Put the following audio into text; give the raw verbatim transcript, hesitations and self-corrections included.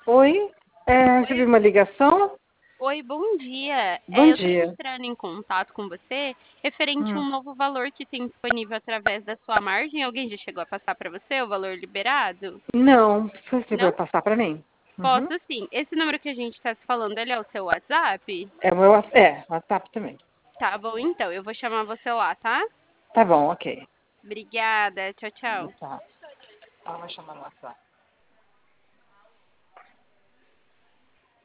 Oi, é, recebi Oi, uma ligação. oi, bom dia. Bom É, eu estou dia. entrando em contato com você referente a Hum, um novo valor que tem disponível através da sua margem. Alguém já chegou a passar para você o valor liberado? não, você vai Não? passar para mim? Uhum. Posso sim. Esse número que a gente está se falando, ele é o seu WhatsApp? É o meu, wa- é, WhatsApp também. Tá bom, então. Eu vou chamar você lá, tá? Tá bom, ok. Obrigada. Tchau, tchau. Tá. Ela vai chamar no WhatsApp.